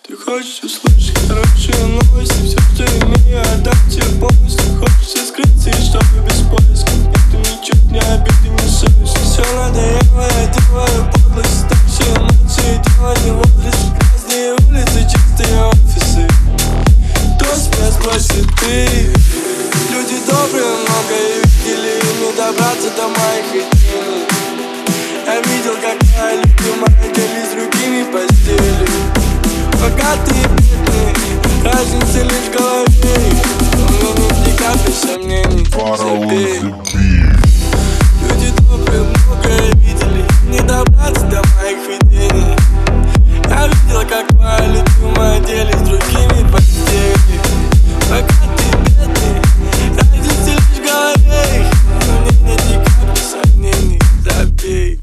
Ты хочешь услышать хорошие новости, все, что имею, отдать тебе полностью. Хочется скрыться и чтобы без поиска. Это ничуть не обиды, не совесть. Все надоело, я делаю подлость. Так все эмоции, дело не возраст. Грязные улицы, чистые офисы. Кто меня спросит, ты? Люди добрые, многое видели, им не добраться до моих видений. Я видел, как моя любимая делись с другими постели. Богатые и бедные, разница лишь в голове. У меня нет ни капли сомнений. Люди добрые, многое видели, не добраться до моих видений. Я видел, как моя любимая делись с другими постели. Богатые и бедные, разница лишь в голове. У меня нет ни капли сомнений. Забей.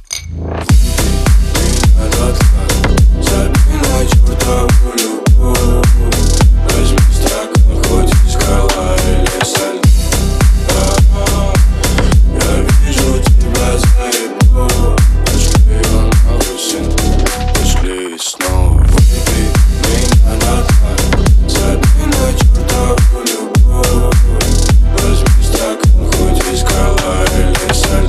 Забей на чертову любовь. Возьми стакан, хоть и скала или соль. Я вижу тебя заебу. Пошли он нахуй, сын. Пошли снова выпей меня на дно. Забей на чертову любовь. Возьми стакан, хоть и скала или соль.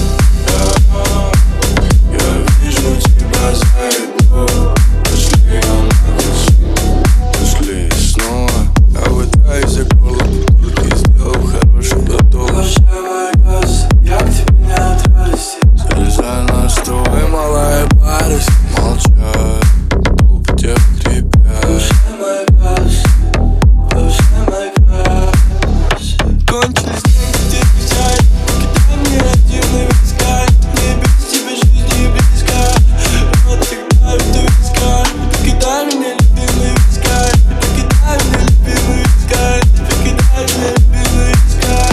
Я вижу тебя заебу. Пошли он нахуй, сын. Пошли снова. Я выдаю за голову, только сделал хороший глоток. Глушай мой газ, я к тебе не от радости. Залезай на строй, малая парусь. Молчат, толпы тех ребят. Глушай мой газ, глушай мой газ. Кончились деньги, девчат. Кидай мне один и виска. Не без тебя жизни близко. Но всегда веду виска. Кидай мне любимый виска. Кидай мне любимый виска. Кидай мне любимый виска.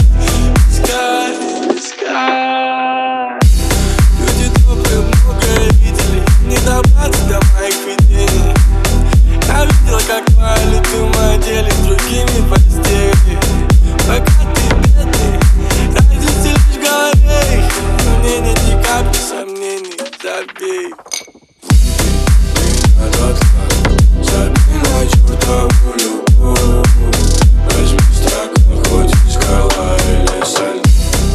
Виска. Люди добрые, многое видели, не добраться до моих видений. Я видел, как моя любимая делись с другими постели. Богатые и бедные, разница лишь в голове. У меня нет ни капли сомнений. Забей. Забей на чертову любовь. Возьми стакан, хоть и скала или соль.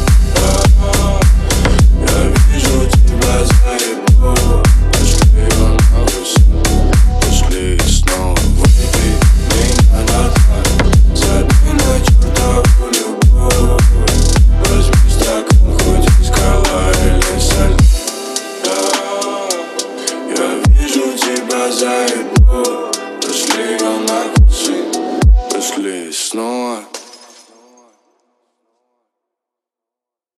Я вижу тебя заебу. Пошли он нахуй, сын. Пошли снова выпей меня на дно. Забей на чертову любовь. Возьми стакан, хоть и скала или соль. Я вижу тебя заебу. Пошли он нахуй, сын. Пошли снова.